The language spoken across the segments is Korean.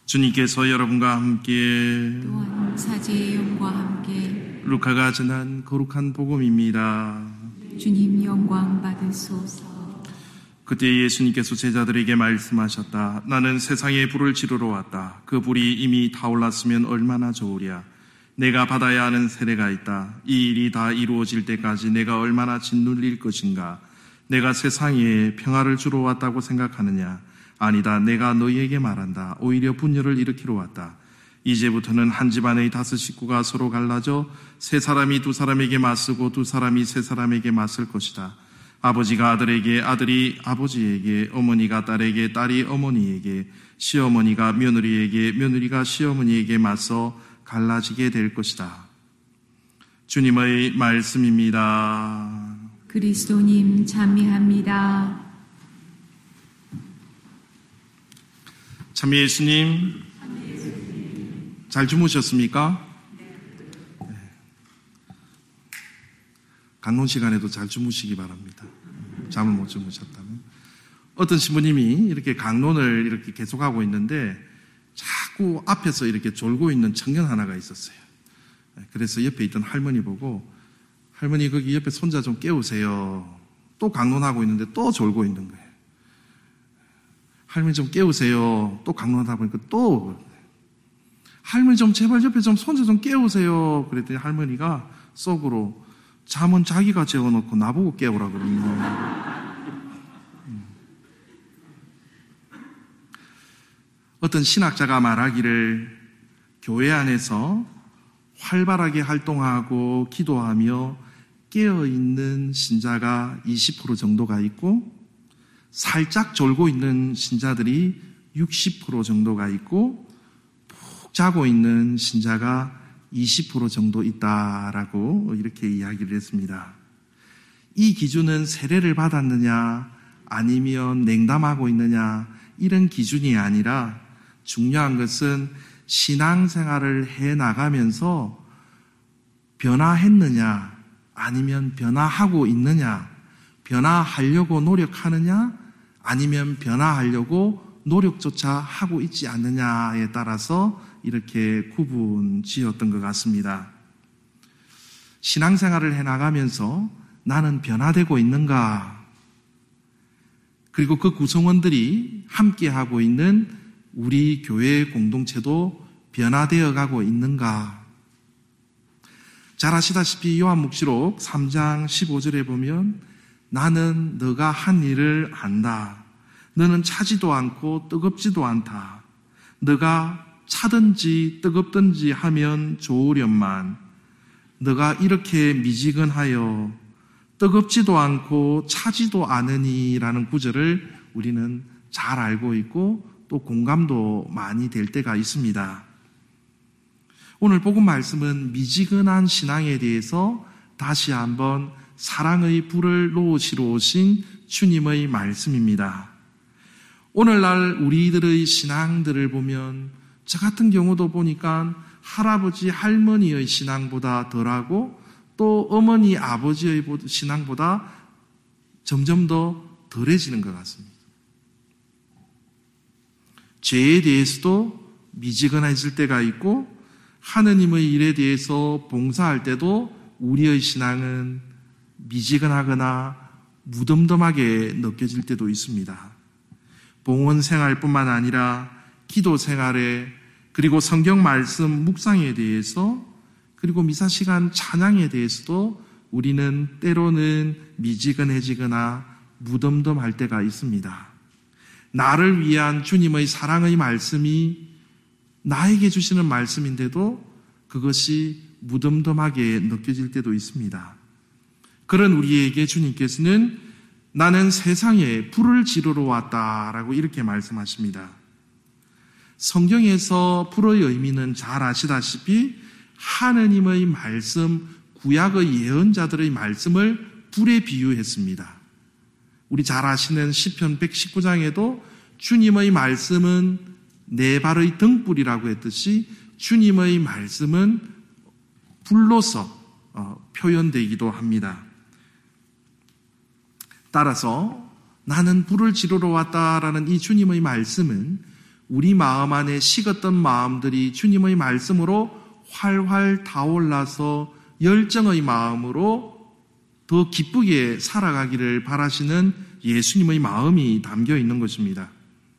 주님께서 여러분과 함께 또한 사제의 영과 함께 루카가 전한 거룩한 복음입니다. 주님 영광 받으소서. 그때 예수님께서 제자들에게 말씀하셨다. 나는 세상에 불을 지르러 왔다. 그 불이 이미 타올랐으면 얼마나 좋으랴. 내가 받아야 하는 세례가 있다. 이 일이 다 이루어질 때까지 내가 얼마나 짓눌릴 것인가. 내가 세상에 평화를 주러 왔다고 생각하느냐. 아니다. 내가 너희에게 말한다. 오히려 분열을 일으키러 왔다. 이제부터는 한 집안의 5 식구가 서로 갈라져 3사람이 2사람에게 맞서고 2사람이 3사람에게 맞설 것이다. 아버지가 아들에게, 아들이 아버지에게, 어머니가 딸에게, 딸이 어머니에게, 시어머니가 며느리에게, 며느리가 시어머니에게 맞서 갈라지게 될 것이다. 주님의 말씀입니다. 그리스도님 참미합니다. 참 예수님, 잘 주무셨습니까? 네. 강론 시간에도 잘 주무시기 바랍니다. 잠을 못 주무셨다면. 어떤 신부님이 이렇게 강론을 이렇게 계속하고 있는데 자꾸 앞에서 이렇게 졸고 있는 청년 하나가 있었어요. 그래서 옆에 있던 할머니 보고, 할머니 거기 옆에 손자 좀 깨우세요. 또 강론하고 있는데 또 졸고 있는 거예요. 할머니 좀 깨우세요. 또 강론하다 보니까 또 할머니 좀 제발 옆에 좀 손자 좀 깨우세요. 그랬더니 할머니가 속으로 잠은 자기가 재워놓고 나보고 깨우라 그러는 거예요. 어떤 신학자가 말하기를 교회 안에서 활발하게 활동하고 기도하며 깨어있는 신자가 20% 정도가 있고 살짝 졸고 있는 신자들이 60% 정도가 있고 푹 자고 있는 신자가 20% 정도 있다라고 이렇게 이야기를 했습니다. 이 기준은 세례를 받았느냐 아니면 냉담하고 있느냐 이런 기준이 아니라 중요한 것은 신앙생활을 해나가면서 변화했느냐 아니면 변화하고 있느냐, 변화하려고 노력하느냐 아니면 변화하려고 노력조차 하고 있지 않느냐에 따라서 이렇게 구분 지었던 것 같습니다. 신앙생활을 해나가면서 나는 변화되고 있는가? 그리고 그 구성원들이 함께하고 있는 우리 교회 공동체도 변화되어 가고 있는가? 잘 아시다시피 요한묵시록 3장 15절에 보면 나는 너가 한 일을 안다. 너는 차지도 않고 뜨겁지도 않다. 너가 차든지 뜨겁든지 하면 좋으련만 너가 이렇게 미지근하여 뜨겁지도 않고 차지도 않으니라는 구절을 우리는 잘 알고 있고 또 공감도 많이 될 때가 있습니다. 오늘 복음 말씀은 미지근한 신앙에 대해서 다시 한번 사랑의 불을 놓으시러 오신 주님의 말씀입니다. 오늘날 우리들의 신앙들을 보면 저 같은 경우도 보니까 할아버지 할머니의 신앙보다 덜하고 또 어머니 아버지의 신앙보다 점점 더 덜해지는 것 같습니다. 죄에 대해서도 미지근해질 때가 있고 하느님의 일에 대해서 봉사할 때도 우리의 신앙은 미지근하거나 무덤덤하게 느껴질 때도 있습니다. 봉헌 생활뿐만 아니라 기도 생활에 그리고 성경 말씀 묵상에 대해서 그리고 미사 시간 찬양에 대해서도 우리는 때로는 미지근해지거나 무덤덤할 때가 있습니다. 나를 위한 주님의 사랑의 말씀이 나에게 주시는 말씀인데도 그것이 무덤덤하게 느껴질 때도 있습니다. 그런 우리에게 주님께서는 나는 세상에 불을 지르러 왔다라고 이렇게 말씀하십니다. 성경에서 불의 의미는 잘 아시다시피 하느님의 말씀, 구약의 예언자들의 말씀을 불에 비유했습니다. 우리 잘 아시는 시편 119장에도 주님의 말씀은 내 발의 등불이라고 했듯이 주님의 말씀은 불로서 표현되기도 합니다. 따라서 나는 불을 지르러 왔다라는 이 주님의 말씀은 우리 마음 안에 식었던 마음들이 주님의 말씀으로 활활 타올라서 열정의 마음으로 더 기쁘게 살아가기를 바라시는 예수님의 마음이 담겨 있는 것입니다.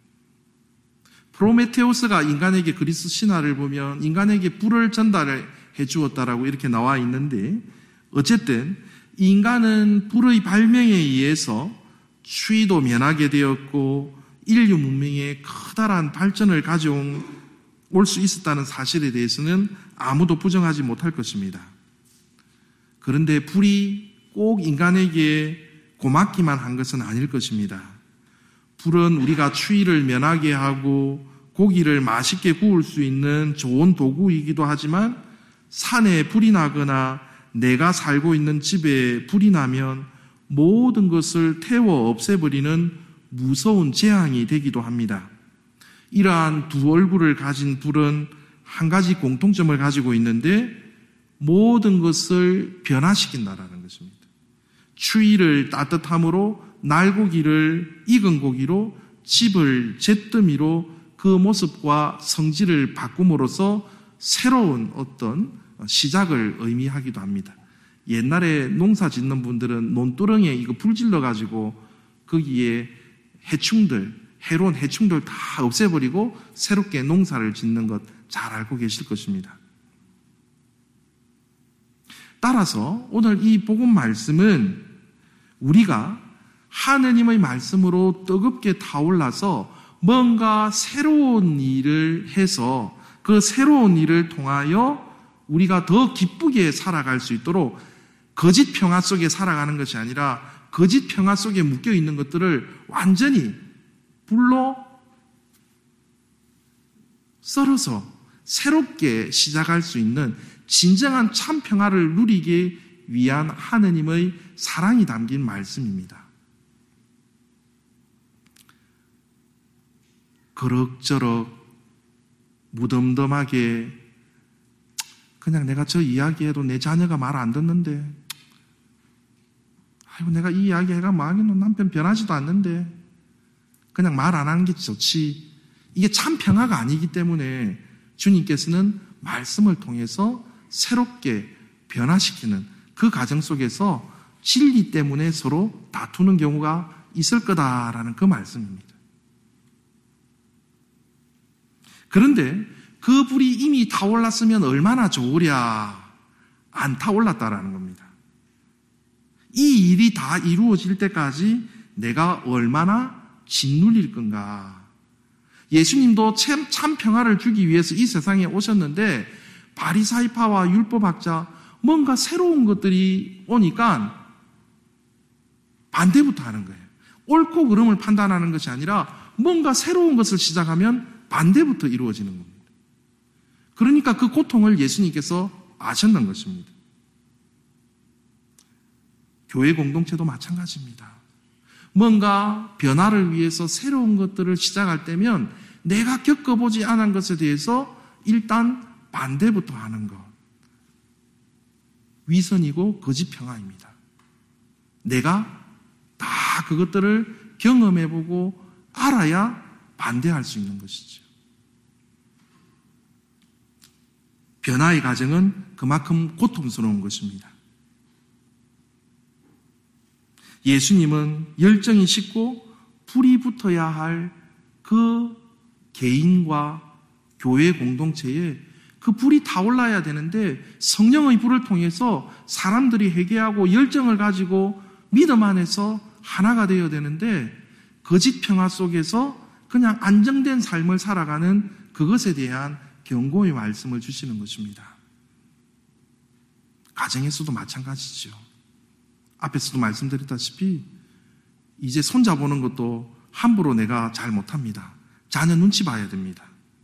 프로메테우스가 인간에게 그리스 신화를 보면 인간에게 불을 전달해 주었다라고 이렇게 나와 있는데, 어쨌든 인간은 불의 발명에 의해서 추위도 면하게 되었고 인류 문명의 커다란 발전을 가져올 수 있었다는 사실에 대해서는 아무도 부정하지 못할 것입니다. 그런데 불이 꼭 인간에게 고맙기만 한 것은 아닐 것입니다. 불은 우리가 추위를 면하게 하고 고기를 맛있게 구울 수 있는 좋은 도구이기도 하지만, 산에 불이 나거나 내가 살고 있는 집에 불이 나면 모든 것을 태워 없애버리는 무서운 재앙이 되기도 합니다. 이러한 두 얼굴을 가진 불은 한 가지 공통점을 가지고 있는데 모든 것을 변화시킨다라는 것입니다. 추위를 따뜻함으로, 날고기를 익은 고기로, 집을 잿더미로 그 모습과 성질을 바꿈으로써 새로운 어떤 시작을 의미하기도 합니다. 옛날에 농사 짓는 분들은 논두렁에 이거 불 질러가지고 거기에 해로운 해충들 다 없애버리고 새롭게 농사를 짓는 것 잘 알고 계실 것입니다. 따라서 오늘 이 복음 말씀은 우리가 하느님의 말씀으로 뜨겁게 타올라서 뭔가 새로운 일을 해서 그 새로운 일을 통하여 우리가 더 기쁘게 살아갈 수 있도록 거짓 평화 속에 살아가는 것이 아니라 거짓 평화 속에 묶여 있는 것들을 완전히 불로 썰어서 새롭게 시작할 수 있는 진정한 참 평화를 누리기 위한 하느님의 사랑이 담긴 말씀입니다. 그럭저럭 무덤덤하게 그냥 내가 저 이야기해도 내 자녀가 말 안 듣는데, 아이고 내가 이 이야기 해가 망하겠노, 남편 변하지도 않는데 그냥 말 안 하는 게 좋지. 이게 참 평화가 아니기 때문에 주님께서는 말씀을 통해서 새롭게 변화시키는 그 과정 속에서 진리 때문에 서로 다투는 경우가 있을 거다라는 그 말씀입니다. 그런데 그 불이 이미 타올랐으면 얼마나 좋으랴. 안 타올랐다라는 겁니다. 이 일이 다 이루어질 때까지 내가 얼마나 짓눌릴 건가. 예수님도 참 평화를 주기 위해서 이 세상에 오셨는데 바리사이파와 율법학자 뭔가 새로운 것들이 오니까 반대부터 하는 거예요. 옳고 그름을 판단하는 것이 아니라 뭔가 새로운 것을 시작하면 반대부터 이루어지는 겁니다. 그러니까 그 고통을 예수님께서 아셨는 것입니다. 교회 공동체도 마찬가지입니다. 뭔가 변화를 위해서 새로운 것들을 시작할 때면 내가 겪어보지 않은 것에 대해서 일단 반대부터 하는 것. 위선이고 거짓 평화입니다. 내가 다 그것들을 경험해보고 알아야 반대할 수 있는 것이죠. 변화의 과정은 그만큼 고통스러운 것입니다. 예수님은 열정이 식고 불이 붙어야 할 그 개인과 교회 공동체에 그 불이 타올라야 되는데 성령의 불을 통해서 사람들이 회개하고 열정을 가지고 믿음 안에서 하나가 되어야 되는데 거짓 평화 속에서 그냥 안정된 삶을 살아가는 그것에 대한 경고의 말씀을 주시는 것입니다. 가정에서도 마찬가지죠. 앞에서도 말씀드렸다시피 이제 손자보는 것도 함부로 내가 잘 못합니다. 자녀 눈치 봐야 됩니다.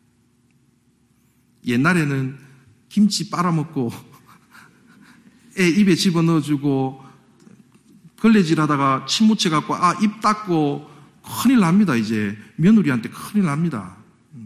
옛날에는 김치 빨아먹고 애 입에 집어넣어주고 걸레질하다가 침 묻혀갖고 입 닦고 큰일 납니다. 이제 며느리한테 큰일 납니다.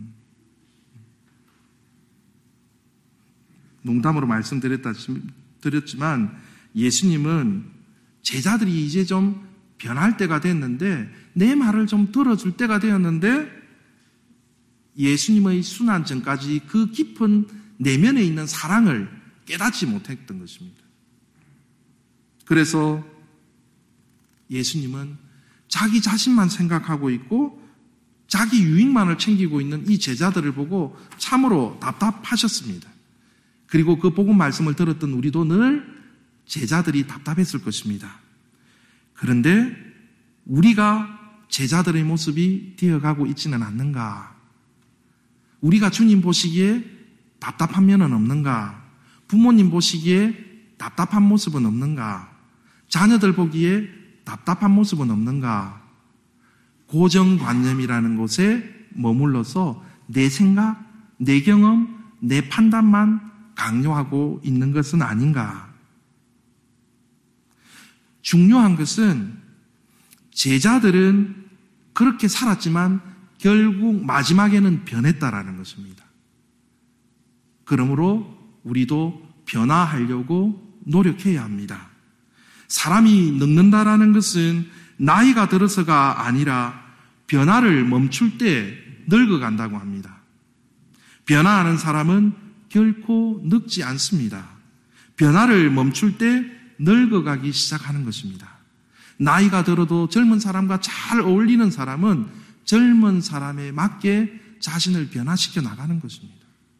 농담으로 말씀드렸지만 예수님은 제자들이 이제 좀 변할 때가 됐는데 내 말을 좀 들어줄 때가 되었는데 예수님의 순환 전까지 그 깊은 내면에 있는 사랑을 깨닫지 못했던 것입니다. 그래서 예수님은 자기 자신만 생각하고 있고 자기 유익만을 챙기고 있는 이 제자들을 보고 참으로 답답하셨습니다. 그리고 그 복음 말씀을 들었던 우리도 늘 제자들이 답답했을 것입니다. 그런데 우리가 제자들의 모습이 되어가고 있지는 않는가? 우리가 주님 보시기에 답답한 면은 없는가? 부모님 보시기에 답답한 모습은 없는가? 자녀들 보기에 답답한 모습은 없는가? 고정관념이라는 곳에 머물러서 내 생각, 내 경험, 내 판단만 강요하고 있는 것은 아닌가? 중요한 것은 제자들은 그렇게 살았지만 결국 마지막에는 변했다라는 것입니다. 그러므로 우리도 변화하려고 노력해야 합니다. 사람이 늙는다라는 것은 나이가 들어서가 아니라 변화를 멈출 때 늙어간다고 합니다. 변화하는 사람은 결코 늙지 않습니다. 변화를 멈출 때 늙어가기 시작하는 것입니다. 나이가 들어도 젊은 사람과 잘 어울리는 사람은 젊은 사람에 맞게 자신을 변화시켜 나가는 것입니다.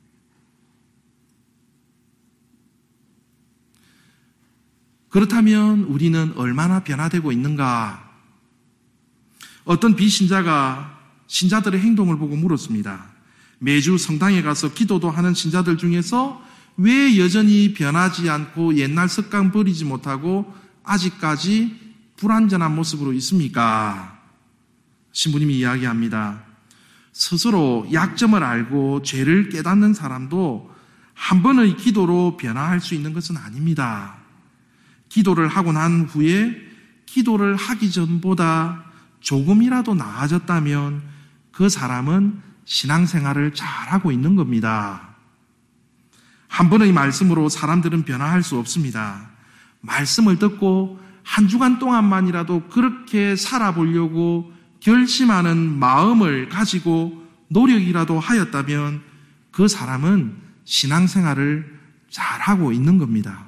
그렇다면 우리는 얼마나 변화되고 있는가? 어떤 비신자가 신자들의 행동을 보고 물었습니다. 매주 성당에 가서 기도도 하는 신자들 중에서 왜 여전히 변하지 않고 옛날 습관 버리지 못하고 아직까지 불완전한 모습으로 있습니까? 신부님이 이야기합니다. 스스로 약점을 알고 죄를 깨닫는 사람도 한 번의 기도로 변화할 수 있는 것은 아닙니다. 기도를 하고 난 후에 기도를 하기 전보다 조금이라도 나아졌다면 그 사람은 신앙생활을 잘하고 있는 겁니다. 한 번의 말씀으로 사람들은 변화할 수 없습니다. 말씀을 듣고 한 주간 동안만이라도 그렇게 살아보려고 결심하는 마음을 가지고 노력이라도 하였다면 그 사람은 신앙생활을 잘하고 있는 겁니다.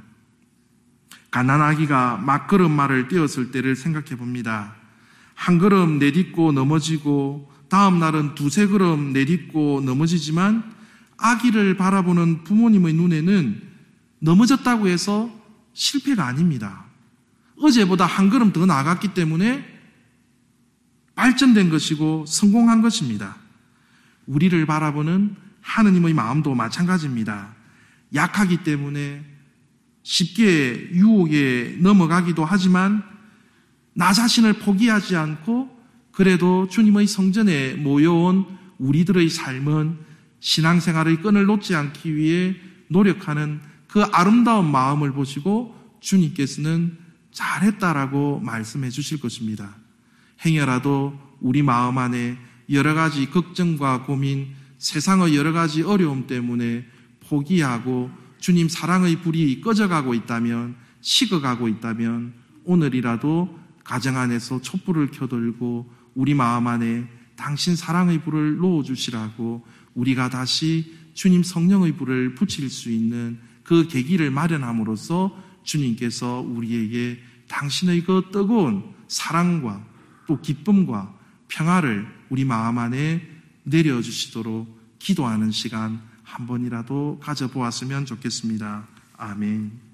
갓난아기가 막 걸음마를 떼었을 때를 생각해 봅니다. 한 걸음 내딛고 넘어지고 다음 날은 두세 걸음 내딛고 넘어지지만 아기를 바라보는 부모님의 눈에는 넘어졌다고 해서 실패가 아닙니다. 어제보다 한 걸음 더 나아갔기 때문에 발전된 것이고 성공한 것입니다. 우리를 바라보는 하느님의 마음도 마찬가지입니다. 약하기 때문에 쉽게 유혹에 넘어가기도 하지만 나 자신을 포기하지 않고 그래도 주님의 성전에 모여온 우리들의 삶은 신앙생활의 끈을 놓지 않기 위해 노력하는 그 아름다운 마음을 보시고 주님께서는 잘했다라고 말씀해 주실 것입니다. 행여라도 우리 마음 안에 여러 가지 걱정과 고민, 세상의 여러 가지 어려움 때문에 포기하고 주님 사랑의 불이 꺼져가고 있다면, 식어가고 있다면 오늘이라도 가정 안에서 촛불을 켜들고 우리 마음 안에 당신 사랑의 불을 놓아주시라고 우리가 다시 주님 성령의 불을 붙일 수 있는 그 계기를 마련함으로써 주님께서 우리에게 당신의 그 뜨거운 사랑과 또 기쁨과 평화를 우리 마음 안에 내려주시도록 기도하는 시간 한 번이라도 가져보았으면 좋겠습니다. 아멘.